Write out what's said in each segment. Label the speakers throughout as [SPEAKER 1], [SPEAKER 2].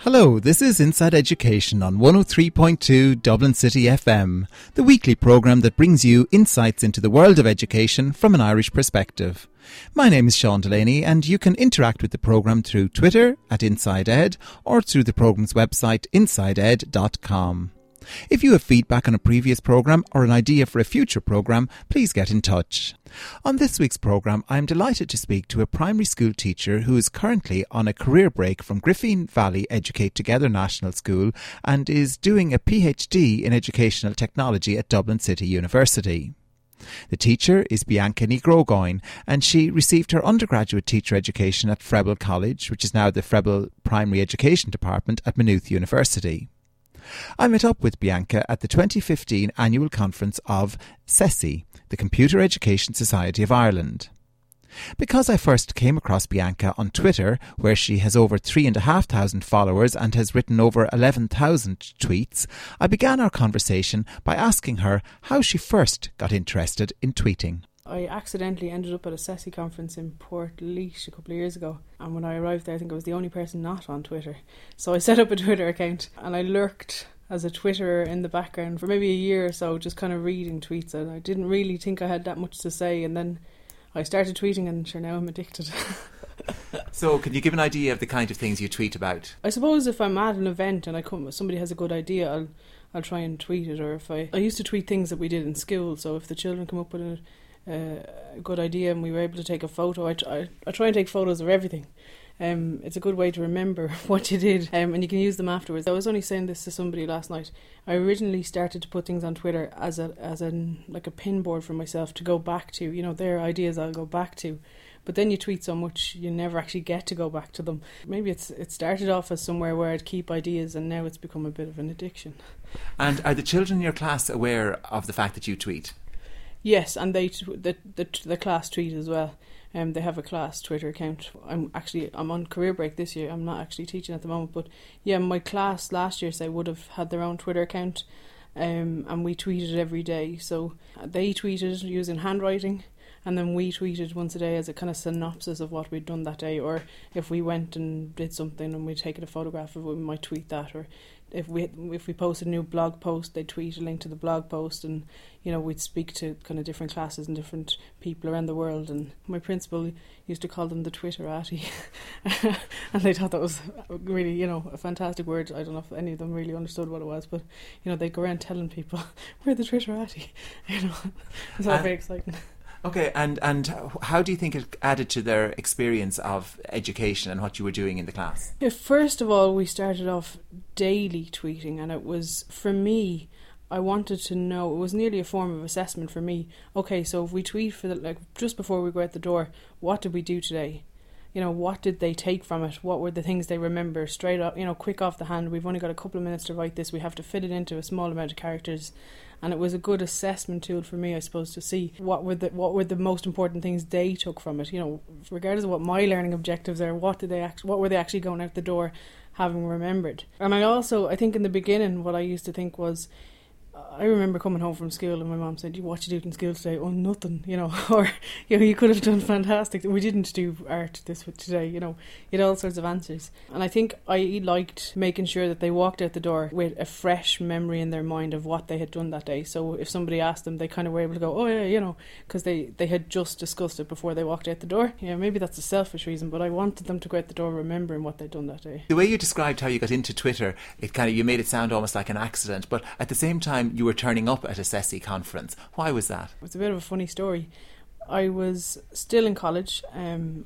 [SPEAKER 1] Hello, this is Inside Education on 103.2 Dublin City FM, the weekly programme that brings you insights into the world of education from an Irish perspective. My name is Sean Delaney and you can interact with the programme through Twitter @InsideEd or through the programme's website insideed.com. If you have feedback on a previous programme or an idea for a future programme, please get in touch. On this week's programme, I am delighted to speak to a primary school teacher who is currently on a career break from Griffin Valley Educate Together National School and is doing a PhD in Educational Technology at Dublin City University. The teacher is Bianca Ní Grógáin and she received her undergraduate teacher education at Freble College, which is now the Freble Primary Education Department at Maynooth University. I met up with Bianca at the 2015 annual conference of CESI, the Computer Education Society of Ireland. Because I first came across Bianca on Twitter, where she has over 3,500 followers and has written over 11,000 tweets, I began our conversation by asking her how she first got interested in tweeting.
[SPEAKER 2] I accidentally ended up at a CESI conference in Portlaoise a couple of years ago, and when I arrived there I think I was the only person not on Twitter. So I set up a Twitter account and I lurked as a Twitterer in the background for maybe a year or so, just kind of reading tweets, and I didn't really think I had that much to say, and then I started tweeting and sure now I'm addicted.
[SPEAKER 1] So can you give an idea of the kind of things you tweet about?
[SPEAKER 2] I suppose if I'm at an event and somebody has a good idea, I'll try and tweet it, or if I used to tweet things that we did in school, so if the children come up with a good idea and we were able to take a photo, I try and take photos of everything. It's a good way to remember what you did, and you can use them afterwards. I was only saying this to somebody last night. I originally started to put things on Twitter as a pin board for myself to go back to, their ideas I'll go back to. But then you tweet so much you never actually get to go back to them. Maybe it started off as somewhere where I'd keep ideas, and now it's become a bit of an addiction. And
[SPEAKER 1] are the children in your class aware of the fact that you tweet?
[SPEAKER 2] Yes, and the class tweet as well. They have a class Twitter account. I'm on career break this year. I'm not actually teaching at the moment, but yeah, my class last year, say, would have had their own Twitter account, and we tweeted every day. So they tweeted using handwriting, and then we tweeted once a day as a kind of synopsis of what we'd done that day, or if we went and did something and we'd taken a photograph of it, we might tweet that, or if we posted a new blog post, they'd tweet a link to the blog post, and we'd speak to kind of different classes and different people around the world. And my principal used to call them the Twitterati, and they thought that was really a fantastic word. I don't know if any of them really understood what it was, but they'd go around telling people we're the Twitterati. It's all very exciting.
[SPEAKER 1] Okay, and how do you think it added to their experience of education and what you were doing in the class?
[SPEAKER 2] First of all, we started off daily tweeting, and it was, for me, I wanted to know, it was nearly a form of assessment for me. Okay, so if we tweet for just before we go out the door, what did we do today? What did they take from it? What were the things they remember straight up, quick off the hand? We've only got a couple of minutes to write this. We have to fit it into a small amount of characters. And it was a good assessment tool for me, I suppose, to see what were the most important things they took from it. Regardless of what my learning objectives are, what were they actually going out the door having remembered? And I think in the beginning, what I used to think was, I remember coming home from school and my mum said, what you do in school today? Oh, nothing, or, you could have done fantastic. We didn't do art today, you had all sorts of answers. And I think I liked making sure that they walked out the door with a fresh memory in their mind of what they had done that day. So if somebody asked them, they kind of were able to go, oh yeah, because they had just discussed it before they walked out the door. Maybe that's a selfish reason, but I wanted them to go out the door remembering what they'd done that day.
[SPEAKER 1] The way you described how you got into Twitter, you made it sound almost like an accident, but at the same time you were turning up at a CESI conference. Why was that?
[SPEAKER 2] It's a bit of a funny story. I was still in college, and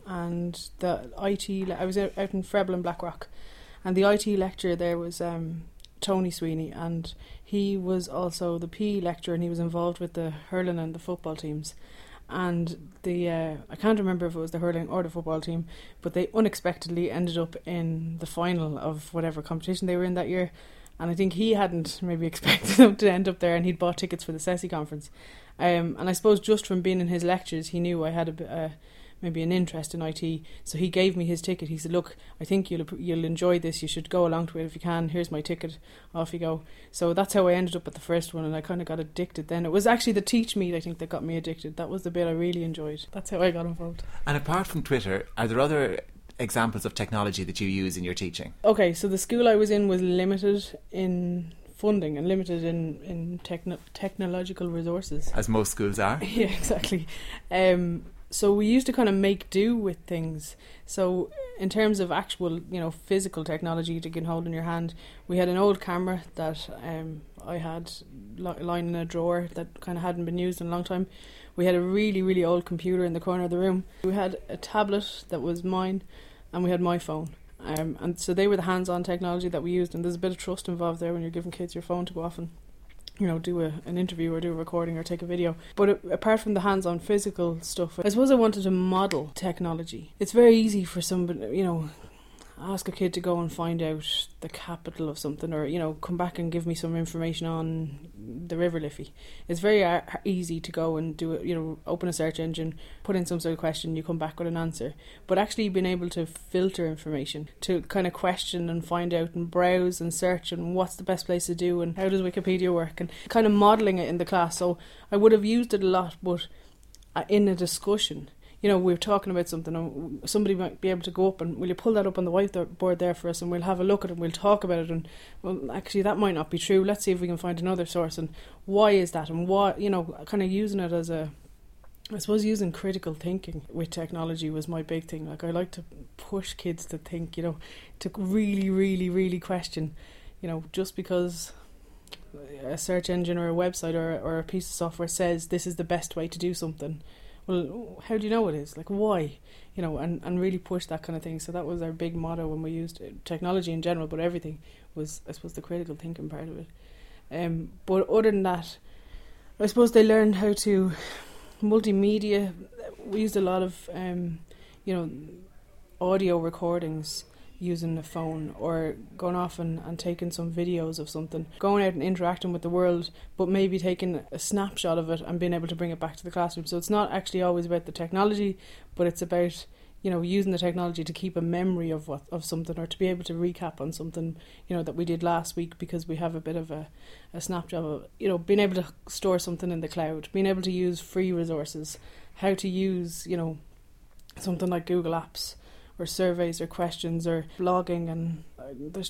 [SPEAKER 2] I was out in Freble and Blackrock, and the IT lecturer there was Tony Sweeney, and he was also the PE lecturer, and he was involved with the hurling and the football teams. And I can't remember if it was the hurling or the football team, but they unexpectedly ended up in the final of whatever competition they were in that year. And I think he hadn't maybe expected them to end up there, and he'd bought tickets for the CESI conference. And I suppose just from being in his lectures, he knew I had maybe an interest in IT. So he gave me his ticket. He said, look, I think you'll enjoy this. You should go along to it if you can. Here's my ticket. Off you go. So that's how I ended up at the first one, and I kind of got addicted then. It was actually the Teach Meet, I think, that got me addicted. That was the bit I really enjoyed. That's how I got involved.
[SPEAKER 1] And apart from Twitter, are there other examples of technology that you use in your teaching?
[SPEAKER 2] Okay, so the school I was in was limited in funding and limited in technological resources.
[SPEAKER 1] As most schools are.
[SPEAKER 2] Yeah, exactly. So we used to kind of make do with things. So in terms of actual, physical technology you can hold in your hand, we had an old camera that I had lying in a drawer that kind of hadn't been used in a long time. We had a really, really old computer in the corner of the room. We had a tablet that was mine, and we had my phone. And so they were the hands-on technology that we used, and there's a bit of trust involved there when you're giving kids your phone to go off and do an interview or do a recording or take a video. But apart from the hands-on physical stuff, I suppose I wanted to model technology. It's very easy for somebody, ask a kid to go and find out the capital of something, or come back and give me some information on the River Liffey. It's very easy to go and do it, open a search engine, put in some sort of question, you come back with an answer. But actually being able to filter information, to kind of question and find out and browse and search and what's the best place to do and how does Wikipedia work, and kind of modelling it in the class. So I would have used it a lot, but in a discussion. We're talking about something, and somebody might be able to go up and, will you pull that up on the whiteboard there for us, and we'll have a look at it and we'll talk about it, and, well, actually that might not be true, let's see if we can find another source, and why is that, and what, kind of using it as I suppose using critical thinking with technology was my big thing. Like, I like to push kids to think, to really, really, really question, just because a search engine or a website or a piece of software says this is the best way to do something. Well, how do you know it is? Like, why? And really push that kind of thing. So that was our big motto when we used technology in general, but everything was, I suppose, the critical thinking part of it. But other than that, I suppose they learned how to multimedia. We used a lot of, audio recordings using the phone, or going off and taking some videos of something, going out and interacting with the world, but maybe taking a snapshot of it and being able to bring it back to the classroom. So it's not actually always about the technology, but it's about using the technology to keep a memory of something, or to be able to recap on something that we did last week, because we have a bit of a snapshot of being able to store something in the cloud, being able to use free resources, how to use something like Google Apps, or surveys or questions or blogging, and there's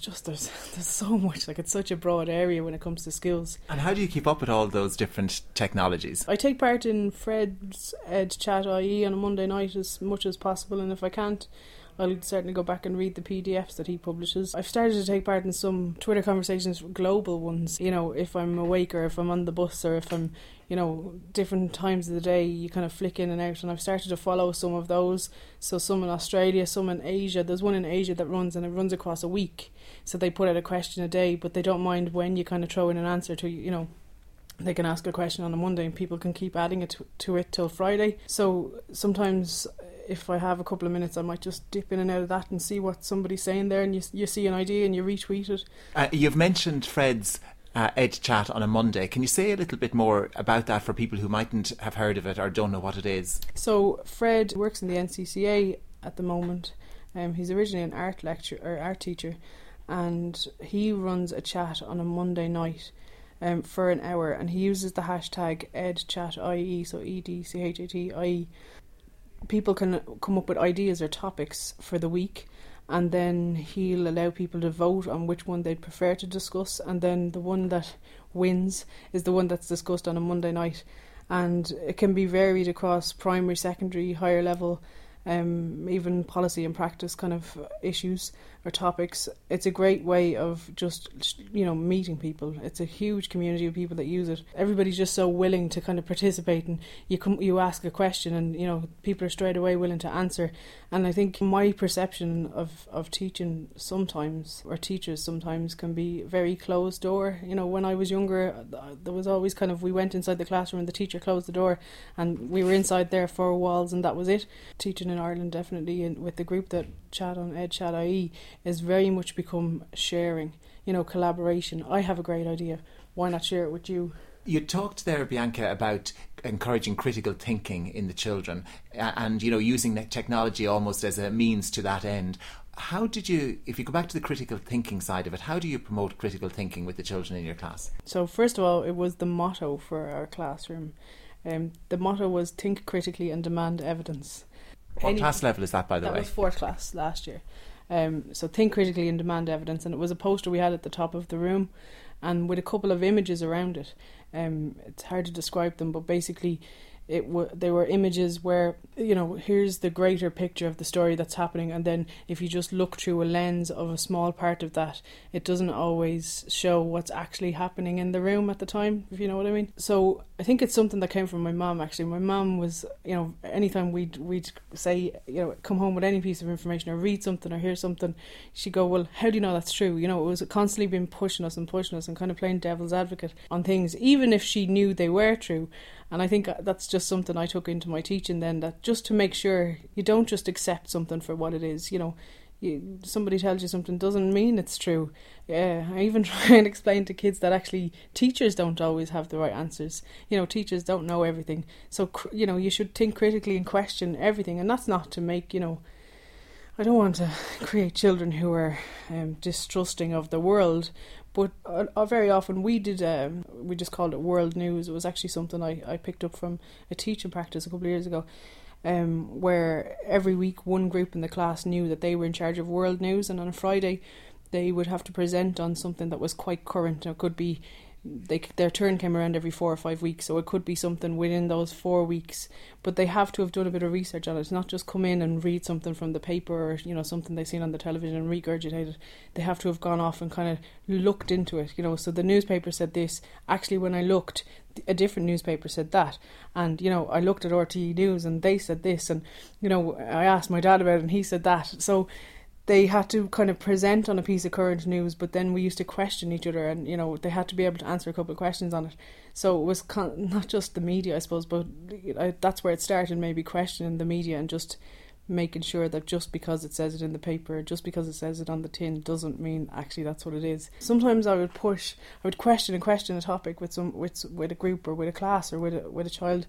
[SPEAKER 2] so much. Like, it's such a broad area when it comes to skills.
[SPEAKER 1] And how do you keep up with all those different technologies?
[SPEAKER 2] I take part in Fred's EdChat.ie on a Monday night as much as possible, and if I can't, I'll certainly go back and read the PDFs that he publishes. I've started to take part in some Twitter conversations, global ones, if I'm awake or if I'm on the bus or if I'm, different times of the day, you kind of flick in and out, and I've started to follow some of those. So some in Australia, some in Asia. There's one in Asia that runs across a week. So they put out a question a day, but they don't mind when you kind of throw in an answer to, they can ask a question on a Monday and people can keep adding it to it till Friday. So sometimes if I have a couple of minutes, I might just dip in and out of that and see what somebody's saying there, and you see an idea and you retweet it.
[SPEAKER 1] You've mentioned Fred's EdChat on a Monday. Can you say a little bit more about that for people who mightn't have heard of it or don't know what it is? So
[SPEAKER 2] Fred works in the NCCA at the moment. He's originally an art teacher, and he runs a chat on a Monday night for an hour, and he uses the hashtag EdChat.ie, so EDCHAT.ie. People can come up with ideas or topics for the week, and then he'll allow people to vote on which one they'd prefer to discuss, and then the one that wins is the one that's discussed on a Monday night. And it can be varied across primary, secondary, higher level, even policy and practice kind of issues or topics. It's a great way of just, meeting people. It's a huge community of people that use it. Everybody's just so willing to kind of participate, and you ask a question and, people are straight away willing to answer. And I think my perception of teaching sometimes, or teachers sometimes, can be very closed door. When I was younger, there was always kind of, we went inside the classroom and the teacher closed the door and we were inside there, four walls, and that was it. Teaching in Ireland, definitely, with the group that chat on EdChat.ie, is very much become sharing, collaboration. I have a great idea, why not share it with you?
[SPEAKER 1] You talked there, Bianca, about encouraging critical thinking in the children and, using technology almost as a means to that end. How did you, if you go back to the critical thinking side of it, how do you promote critical thinking with the children in your class?
[SPEAKER 2] So first of all, it was the motto for our classroom. The motto was think critically and demand evidence.
[SPEAKER 1] What class level is that, by the way?
[SPEAKER 2] That was 4th class last year. So think critically and demand evidence, and it was a poster we had at the top of the room, and with a couple of images around it. It's hard to describe them, but basically they were images where, here's the greater picture of the story that's happening, and then if you just look through a lens of a small part of that, it doesn't always show what's actually happening in the room at the time, if you know what I mean. So I think it's something that came from my mum, actually. My mum was, anytime we'd say, come home with any piece of information or read something or hear something, she'd go, well, how do you know that's true? It was constantly been pushing us and kind of playing devil's advocate on things, even if she knew they were true. And I think that's just something I took into my teaching then, that just to make sure you don't just accept something for what it is. Somebody tells you something doesn't mean it's true. I even try and explain to kids that actually teachers don't always have the right answers. Teachers don't know everything. So, you should think critically and question everything. And that's not to make, I don't want to create children who are distrusting of the world. But very often we just called it world news. It was actually something I picked up from a teaching practice a couple of years ago, where every week one group in the class knew that they were in charge of world news, and on a Friday they would have to present on something that was quite current. It could be their turn came around every 4 or 5 weeks, so it could be something within those 4 weeks, but they have to have done a bit of research on it. It's not just come in and read something from the paper or something they've seen on the television and regurgitate it. They have to have gone off and kind of looked into it. So the newspaper said this, actually when I looked, a different newspaper said that, and I looked at RTE News and they said this, and I asked my dad about it and he said that. So they had to kind of present on a piece of current news, but then we used to question each other, and they had to be able to answer a couple of questions on it. So it was not just the media, I suppose, but that's where it started, maybe questioning the media and just making sure that just because it says it in the paper, just because it says it on the tin, doesn't mean actually that's what it is. Sometimes I would question a topic with a group or with a class or with a child,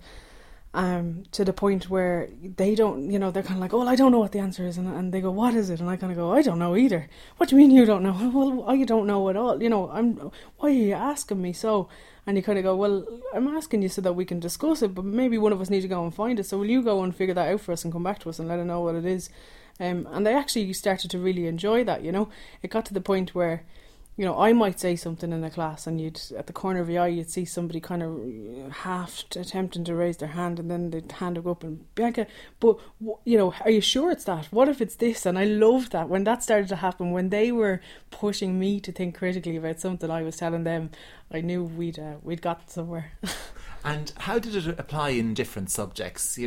[SPEAKER 2] to the point where they don't, they're kind of like, oh, I don't know what the answer is, and they go, what is it? And I kind of go, I don't know either. What do you mean you don't know? Well, I don't know at all. Why are you asking me so? And you kind of go, well, I'm asking you so that we can discuss it, but maybe one of us need to go and find it. So will you go and figure that out for us and come back to us and let us know what it is? And they actually started to really enjoy that. It got to the point where, I might say something in a class, and at the corner of your eye, you'd see somebody kind of half attempting to raise their hand, and then they'd hand it up and, Bianca, but, are you sure it's that? What if it's this? And I loved that. When that started to happen, when they were pushing me to think critically about something I was telling them, I knew we'd got somewhere.
[SPEAKER 1] And how did it apply in different subjects?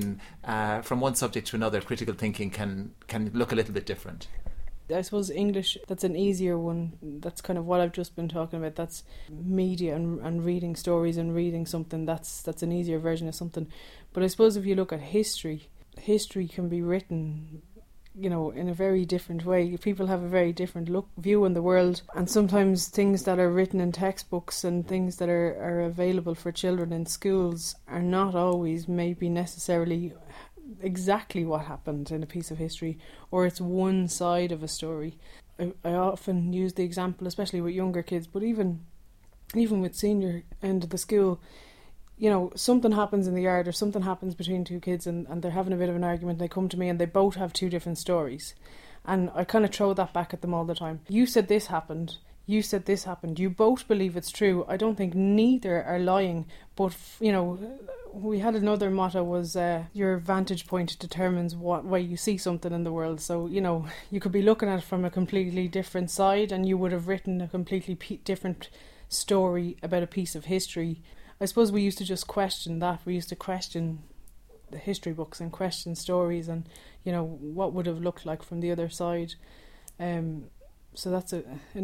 [SPEAKER 1] From one subject to another, critical thinking can look a little bit different.
[SPEAKER 2] I suppose English, that's an easier one. That's kind of what I've just been talking about. That's media and reading stories and reading something. That's an easier version of something. But I suppose if you look at history can be written, in a very different way. People have a very different view on the world, and sometimes things that are written in textbooks and things that are available for children in schools are not always maybe necessarily exactly what happened in a piece of history, or it's one side of a story. I often use the example, especially with younger kids, but even with senior end of the school, something happens in the yard or something happens between two kids and they're having a bit of an argument. They come to me and they both have two different stories, and I kind of throw that back at them all the time. You said this happened, you said this happened, you both believe it's true. I don't think neither are lying, but we had another motto was your vantage point determines what way you see something in the world. So you could be looking at it from a completely different side, and you would have written a completely different story about a piece of history. I suppose we used to just question that. We used to question the history books and question stories, and what would have looked like from the other side. So that's an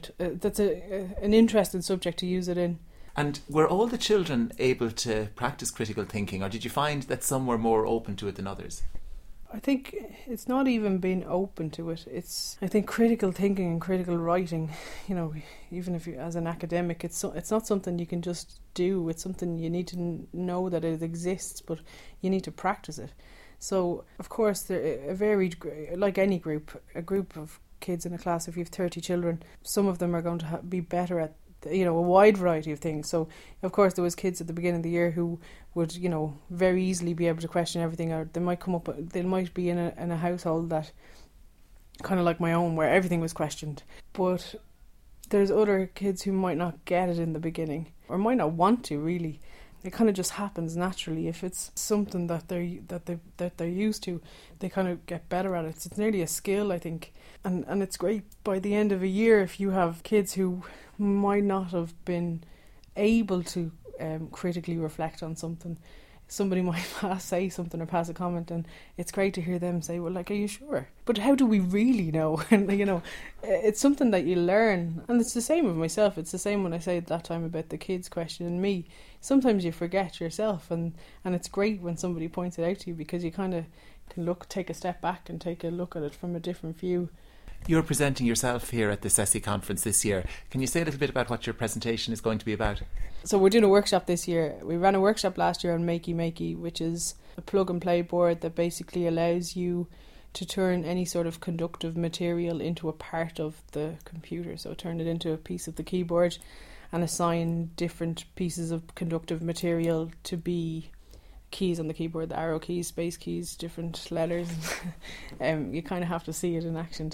[SPEAKER 2] interesting subject to use it in.
[SPEAKER 1] And were all the children able to practice critical thinking, or did you find that some were more open to it than others?
[SPEAKER 2] I think it's not even being open to it. I think critical thinking and critical writing, even if you, as an academic, it's not something you can just do. It's something you need to know that it exists, but you need to practice it. So, of course, they're a varied, like any group, a group of kids in a class, if you have 30 children, some of them are going to be better at a wide variety of things. So of course there was kids at the beginning of the year who would, very easily be able to question everything, or they might be in a household that kind of like my own, where everything was questioned. But there's other kids who might not get it in the beginning, or might not want to really. It kind of just happens naturally. If it's something that they're used to, they kind of get better at it. It's nearly a skill, I think, and it's great by the end of a year if you have kids who might not have been able to critically reflect on something. Somebody might say something or pass a comment, and it's great to hear them say, well, like, are you sure? But how do we really know? And, it's something that you learn. And it's the same with myself. It's the same when I say at that time about the kids questioning me. Sometimes you forget yourself, and it's great when somebody points it out to you, because you kind of can take a step back and take a look at it from a different view.
[SPEAKER 1] You're presenting yourself here at the CESI conference this year. Can you say a little bit about what your presentation is going to be about?
[SPEAKER 2] So we're doing a workshop this year. We ran a workshop last year on Makey Makey, which is a plug and play board that basically allows you to turn any sort of conductive material into a part of the computer. So turn it into a piece of the keyboard and assign different pieces of conductive material to be keys on the keyboard, the arrow keys, space keys, different letters. You kind of have to see it in action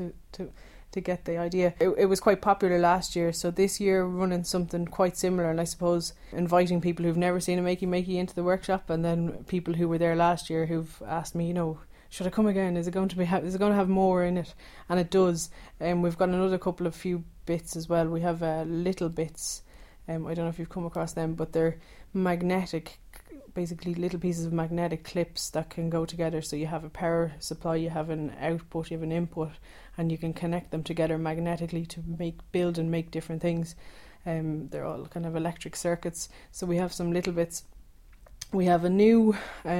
[SPEAKER 2] to get the idea. It was quite popular last year, so this year we're running something quite similar, and I suppose inviting people who've never seen a Makey Makey into the workshop, and then people who were there last year who've asked me, should I come again? Is it going to have more in it? And it does. We've got another few bits as well. We have little bits. I don't know if you've come across them, but they're magnetic, basically little pieces of magnetic clips that can go together. So you have a power supply, you have an output, you have an input, and you can connect them together magnetically to build and make different things. They're all kind of electric circuits. So we have some little bits. We have a new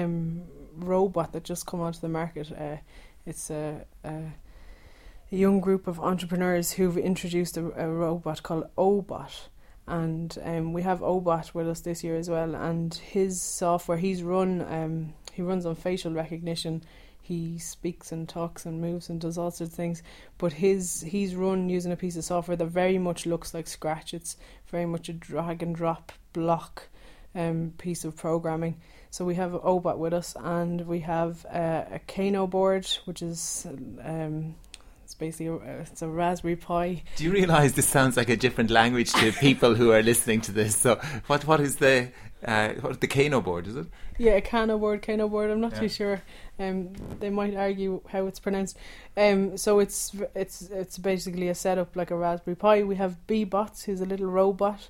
[SPEAKER 2] robot that just come onto the market. It's a young group of entrepreneurs who've introduced a robot called Obot. And we have Obot with us this year as well, and his software, he runs on facial recognition. He speaks and talks and moves and does all sorts of things, but he's run using a piece of software that very much looks like Scratch. It's very much a drag and drop block piece of programming. So we have Obot with us, and we have a Kano board, which is it's basically it's a Raspberry Pi. Do you realise this sounds like a different language to people who are listening to this? So what is the Kano board, is it? Yeah, a Kano board. I'm not too sure. They might argue how it's pronounced. So it's basically a setup like a Raspberry Pi. We have B-Bots, who's a little robot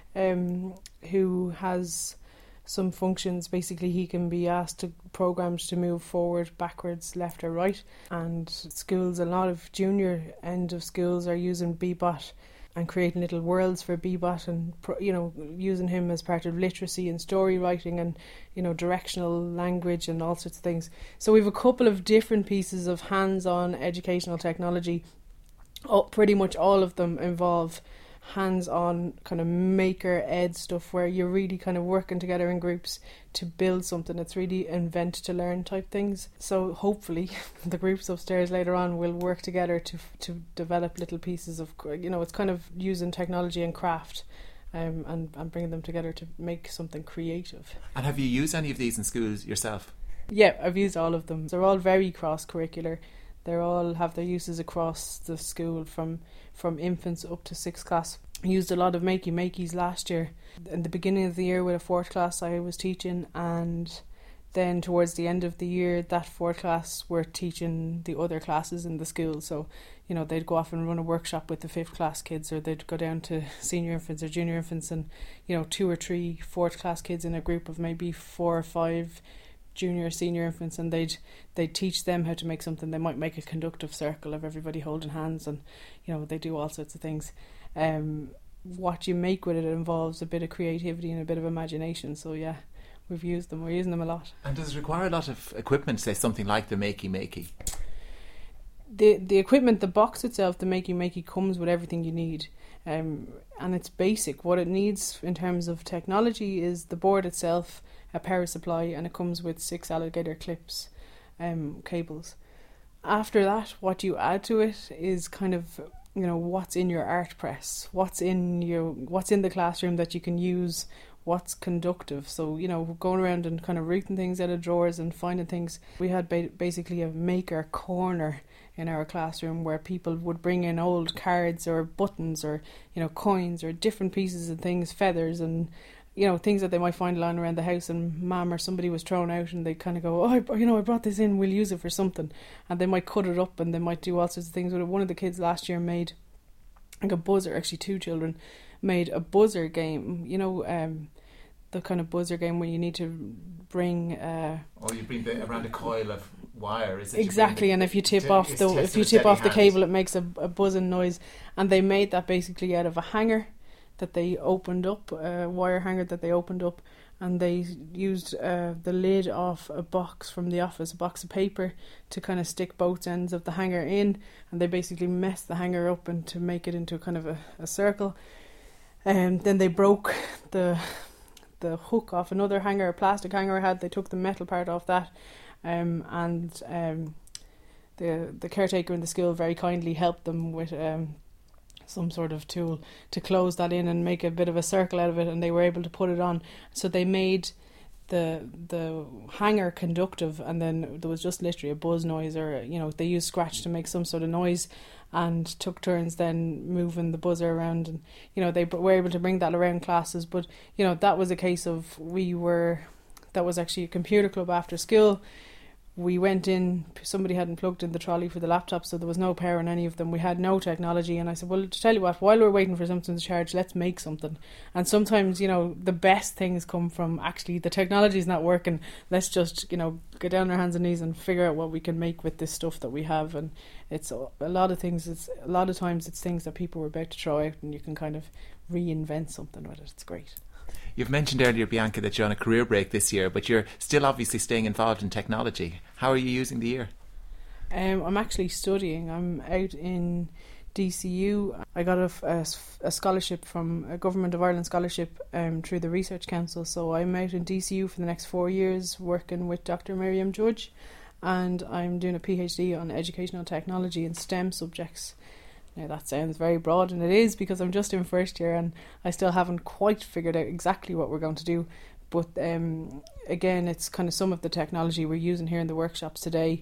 [SPEAKER 2] who has some functions. Basically, he can be asked to programmed to move forward, backwards, left or right. And schools, a lot of junior end of schools are using B-Bot and creating little worlds for B-Bot, and using him as part of literacy and story writing and directional language and all sorts of things. So we have a couple of different pieces of hands-on educational technology. Pretty much all of them involve hands-on kind of maker ed stuff, where you're really kind of working together in groups to build something. It's really invent to learn type things. So hopefully the groups upstairs later on will work together to develop little pieces of, it's kind of using technology and craft and bringing them together to make something creative. And have you used any of these in schools yourself? Yeah, I've used all of them. They're all very cross-curricular. They all have their uses across the school from infants up to 6th class. I used a lot of Makey Makeys last year. In the beginning of the year with a 4th class I was teaching, and then towards the end of the year that 4th class were teaching the other classes in the school. So, they'd go off and run a workshop with the 5th class kids, or they'd go down to senior infants or junior infants, and 2 or 3 4th class kids in a group of maybe 4 or 5 junior senior infants, and they'd teach them how to make something. They might make a conductive circle of everybody holding hands, and they do all sorts of things. What you make with it involves a bit of creativity and a bit of imagination. So yeah, we're using them a lot. And does it require a lot of equipment, say something like the Makey Makey? The equipment, the box itself, the Makey Makey, comes with everything you need, and it's basic. What it needs in terms of technology is the board itself, a power supply, and it comes with 6 alligator clips, cables. After that, what you add to it is kind of what's in your art press, what's in the classroom that you can use, what's conductive. So, going around and kind of rooting things out of drawers and finding things. We had basically a maker corner in our classroom where people would bring in old cards or buttons or, coins or different pieces of things, feathers and, things that they might find lying around the house, and mum or somebody was thrown out and they kind of go, I brought this in, we'll use it for something. And they might cut it up and they might do all sorts of things with it. One of the kids last year made like a buzzer, actually 2 children made a buzzer game, the kind of buzzer game where you need to bring
[SPEAKER 1] you bring around a coil of wire, is it?
[SPEAKER 2] Exactly, and if you tip off the cable it makes a buzzing noise. And they made that basically out of a hanger that they opened up, a wire hanger that they opened up, and they used the lid off a box from the office, a box of paper, to kind of stick both ends of the hanger in, and they basically messed the hanger up and to make it into kind of a circle. And then they broke the hook off another hanger, a plastic hanger I had. They took the metal part off that, and the caretaker in the school very kindly helped them with some sort of tool to close that in and make a bit of a circle out of it, and they were able to put it on. So they made the hanger conductive, and then there was just literally a buzz noise, or they used scratch to make some sort of noise, and took turns then moving the buzzer around, and they were able to bring that around classes. But that was a case of that was actually a computer club after school. We went in, somebody hadn't plugged in the trolley for the laptop, so there was no power in any of them. We had no technology, and I said, well, to tell you what, while we're waiting for something to charge, let's make something. And sometimes, the best things come from actually the technology's not working. Let's just, get down on our hands and knees and figure out what we can make with this stuff that we have. And it's a lot of times it's things that people were about to throw out, and you can kind of reinvent something with it. It's great.
[SPEAKER 1] You've mentioned earlier, Bianca, that you're on a career break this year, but you're still obviously staying involved in technology. How are you using the year?
[SPEAKER 2] I'm actually studying. I'm out in DCU. I got a scholarship from a Government of Ireland scholarship through the Research Council. So I'm out in DCU for the next 4 years working with Dr. Miriam Judge, and I'm doing a PhD on educational technology and STEM subjects. Now that sounds very broad, and it is, because I'm just in first year and I still haven't quite figured out exactly what we're going to do. But again, it's kind of some of the technology we're using here in the workshops today,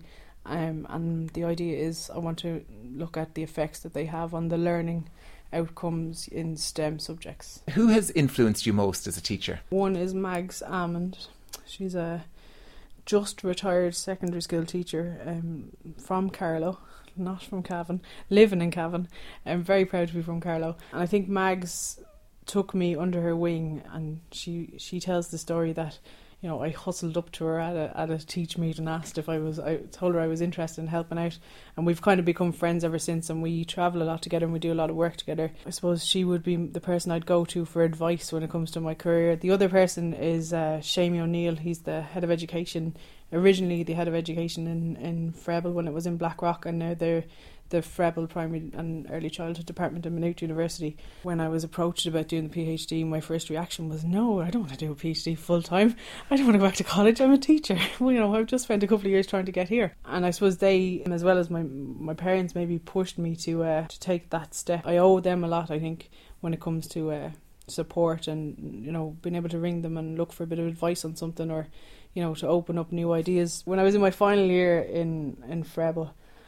[SPEAKER 2] and the idea is I want to look at the effects that they have on the learning outcomes in STEM subjects.
[SPEAKER 1] Who has influenced you most as a teacher?
[SPEAKER 2] One is Mags Almond. She's a just retired secondary school teacher from Carlow. Not from Cavan, living in Cavan. I'm very proud to be from Carlow. And I think Mags took me under her wing, and she tells the story that, I hustled up to her at a teach meet and asked if I told her I was interested in helping out, and we've kind of become friends ever since, and we travel a lot together and we do a lot of work together. I suppose she would be the person I'd go to for advice when it comes to my career. The other person is Shamie O'Neill. He's the head of education, originally the head of education in Freble when it was in Blackrock, and now they're the Freble Primary and Early Childhood Department at Maynooth University. When I was approached about doing the PhD, my first reaction was, no, I don't want to do a PhD full time. I don't want to go back to college. I'm a teacher. I've just spent a couple of years trying to get here. And I suppose they, as well as my parents, maybe pushed me to take that step. I owe them a lot, I think, when it comes to support and, being able to ring them and look for a bit of advice on something, or, to open up new ideas. When I was in my final year in Freble,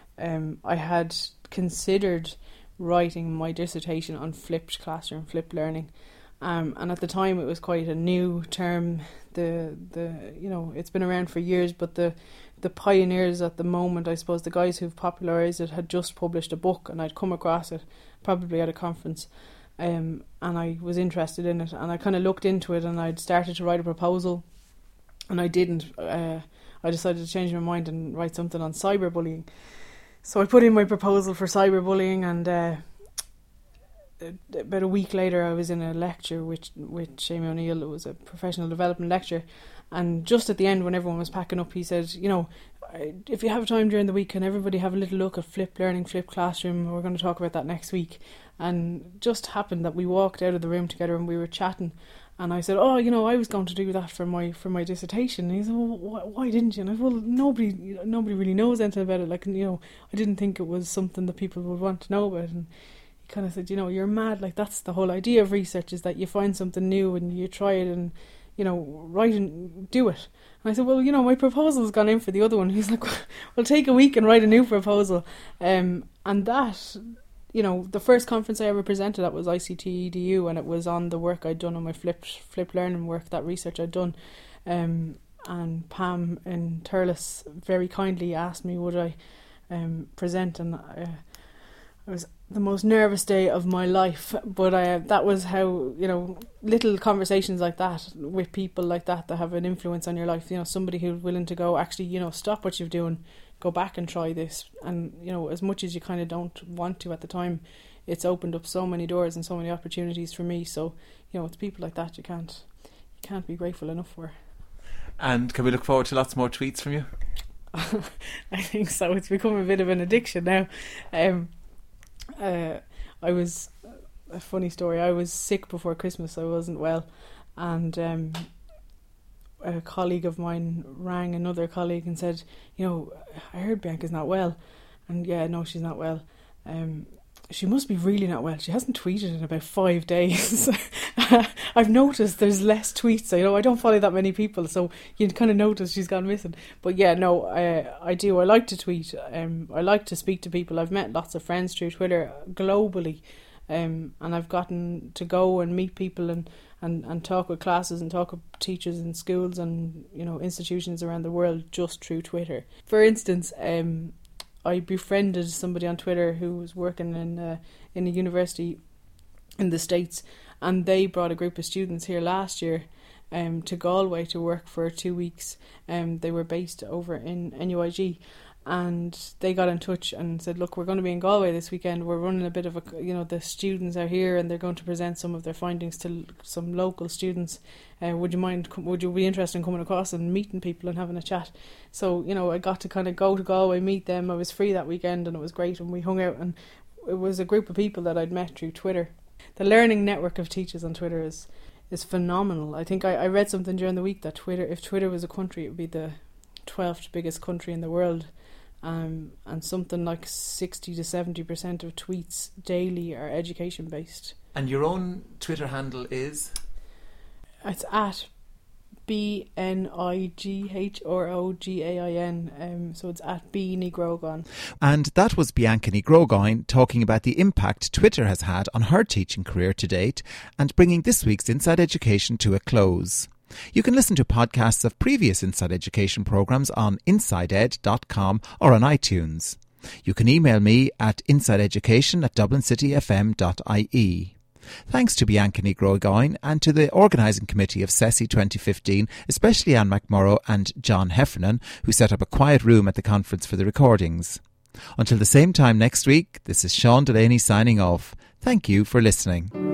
[SPEAKER 2] I had considered writing my dissertation on flipped classroom, flipped learning, and at the time it was quite a new term. It's been around for years, but the pioneers at the moment, I suppose, the guys who've popularised it, had just published a book, and I'd come across it probably at a conference, and I was interested in it, and I kind of looked into it, and I'd started to write a proposal, and I didn't. I decided to change my mind and write something on cyberbullying. So I put in my proposal for cyberbullying, and about a week later I was in a lecture with Shamie O'Neill. It was a professional development lecture, and just at the end, when everyone was packing up, he said, if you have time during the week, can everybody have a little look at flipped learning, flipped classroom? We're going to talk about that next week. And just happened that we walked out of the room together and we were chatting, And I said, oh, I was going to do that for my dissertation. And he said, well, why didn't you? And I said, well, nobody really knows anything about it. Like, I didn't think it was something that people would want to know about. And he kind of said, you're mad. Like, that's the whole idea of research, is that you find something new and you try it and, write and do it. And I said, well, my proposal's gone in for the other one. He's like, well, take a week and write a new proposal. And that... the first conference I ever presented at was ICT EDU, and it was on the work I'd done on my flipped learning work, that research I'd done. And Pam in Thurles very kindly asked me would I present, and I was the most nervous day of my life, but that was how, little conversations like that with people like that have an influence on your life. Somebody who's willing to go, actually, stop what you're doing, go back and try this. And as much as you kind of don't want to at the time, it's opened up so many doors and so many opportunities for me. So it's people like that you can't be grateful enough for.
[SPEAKER 1] And can we look forward to lots more tweets from you?
[SPEAKER 2] I think so. It's become a bit of an addiction now. I was, a funny story, I was sick before Christmas. I wasn't well, and a colleague of mine rang another colleague and said, I heard Bianca's not well. And yeah, no, she's not well. She must be really not well. She hasn't tweeted in about 5 days. I've noticed there's less tweets. I don't follow that many people, so you kind of notice she's gone missing. But yeah, no, I do. I like to tweet. I like to speak to people. I've met lots of friends through Twitter globally, and I've gotten to go and meet people and talk with classes and talk with teachers in schools and institutions around the world just through Twitter. For instance, I befriended somebody on Twitter who was working in a university in the States, and they brought a group of students here last year to Galway to work for 2 weeks. They were based over in NUIG, and they got in touch and said, look, we're going to be in Galway this weekend. We're running a bit of the students are here and they're going to present some of their findings to some local students. Would you be interested in coming across and meeting people and having a chat? So, I got to kind of go to Galway, meet them. I was free that weekend and it was great, and we hung out, and it was a group of people that I'd met through Twitter. The learning network of teachers on Twitter is phenomenal. I think I read something during the week that if Twitter was a country, it would be the 12th biggest country in the world. And something like 60 to 70% of tweets daily are education based. And your own Twitter handle is? It's at BNIGHROGAIN. So it's at B Ní Grógáin.
[SPEAKER 1] And that was Bianca Ní Grógáin talking about the impact Twitter has had on her teaching career to date, and bringing this week's Inside Education to a close. You can listen to podcasts of previous Inside Education programmes on insideed.com or on iTunes. You can email me at insideeducation@dublincityfm.ie. Thanks to Bianca Ní Grógáin and to the organising committee of CESI 2015, especially Anne McMurrow and John Heffernan, who set up a quiet room at the conference for the recordings. Until the same time next week, this is Sean Delaney signing off. Thank you for listening.